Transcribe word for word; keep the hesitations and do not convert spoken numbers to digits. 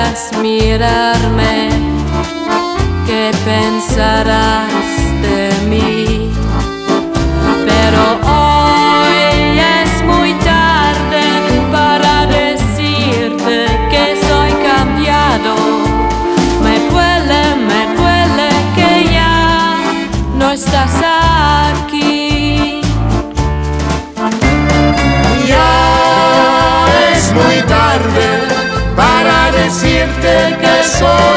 pudieras mirarme, ¿qué pensarás de mí? Pero hoy es muy tarde para decirte que soy cambiado. Me duele, me duele que ya no estás aquí. Ya es muy tarde para decirte que soy